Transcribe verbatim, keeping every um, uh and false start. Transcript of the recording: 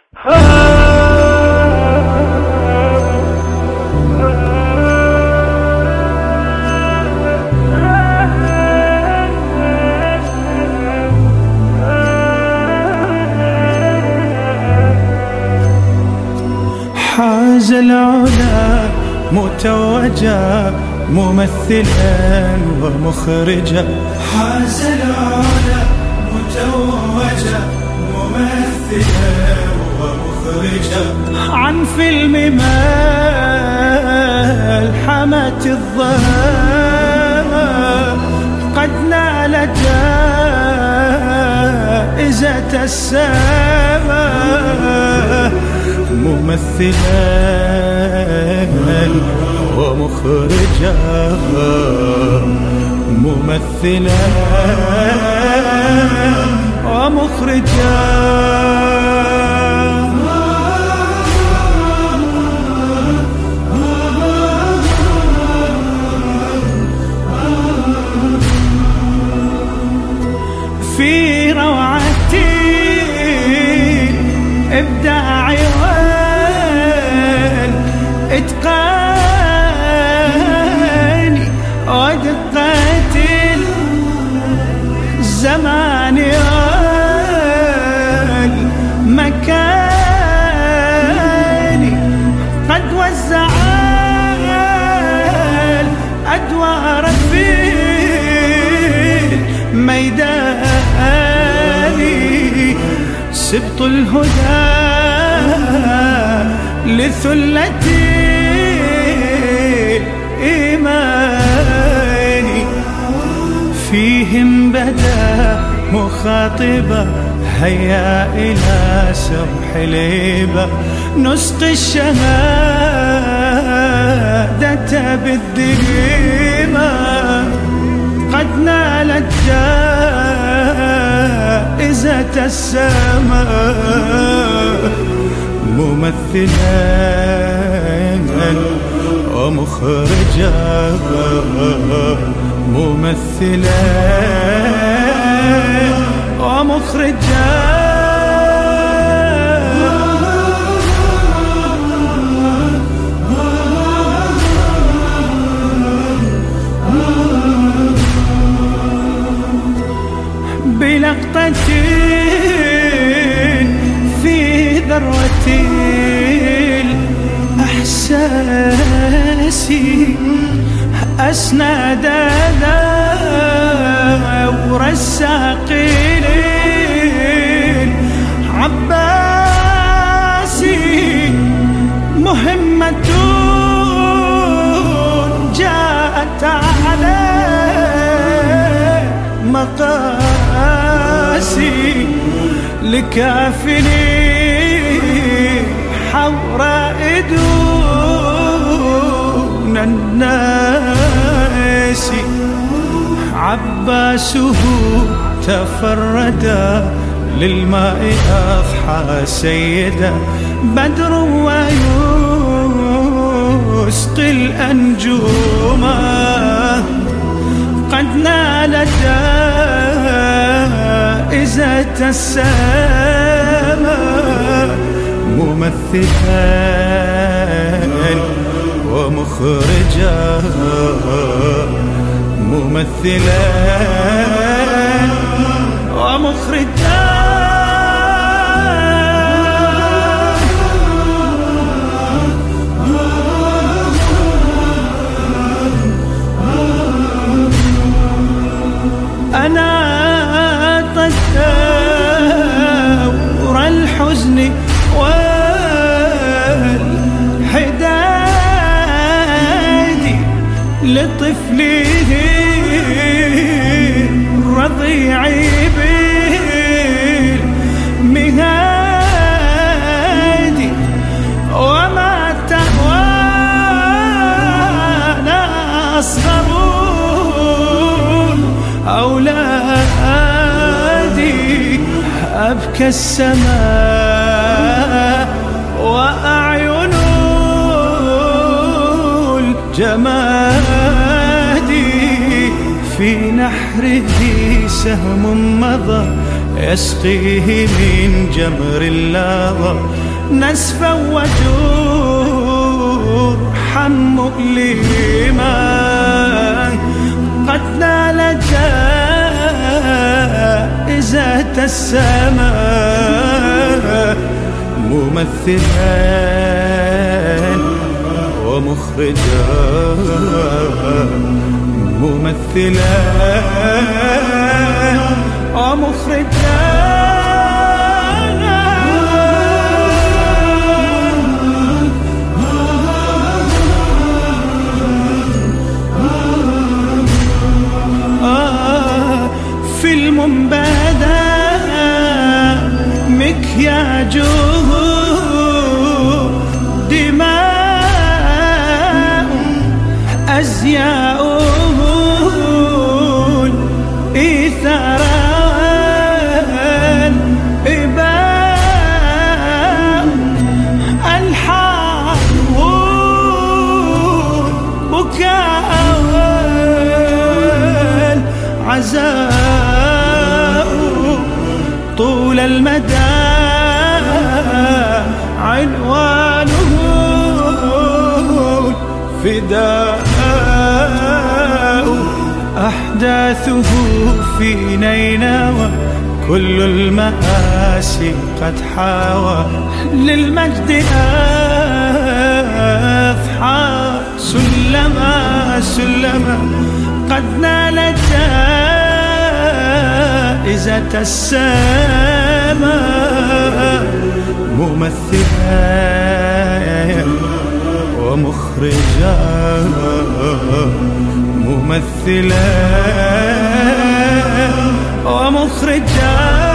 حاز العلا متوجا ممثلا ومخرجا، حاز العلا متوجا ممثلا ومخرجا، عن فيلم ملحمة الظهر قد نال جائزة السماء، ممثلا ومخرجا ممثلا ومخرجا. في روعة إبداع والإتقان ودقة الزمان والمكان، قد وزع الأدوار في الميدان، سبط الهدى لثلة الإيمان، فيهم بدا مخاطبا هيا إلى سبح الهبة، نسقي الشهادة بالدمى، قد نالت جائزة السماء، ممثلا ومخرجا ممثلا ومخرجا. بلقطة في ذروة الإحساس أسند دور الساقين عباسي، مهمة جاءت على مقاسي، لكافني حوراء دون الناس، عباسه تفردا للماء أضحى سيدا، بدر ويسقي الأنجوم، قد نال جائزة السماء، ممثلا ومخرجا ممثلا ومخرجا. أنا دور الحزن والحداد لطفله الرضيع بالمهاد، وما تهوانا أصغرون أولادي، أبكى السماء وأعين الجماد، في نحره سهم مضى يسقيه من جمر اللظى نسفا وجرحا مؤلما قد نال جائزة السماء ممثلا ومخرجا ممثلا ومخرجا فيلم بدا مكياجه دماء أزياؤه إيثارا إباء الحاره بكاء عزاء طول المدى عنوانه فداء أحداثه في نينوى كل المآسي قد حاوى للمجد أفحى سلما سلما قد نال جائزة السماء ممثلا ومخرجا ممثلا ومخرجا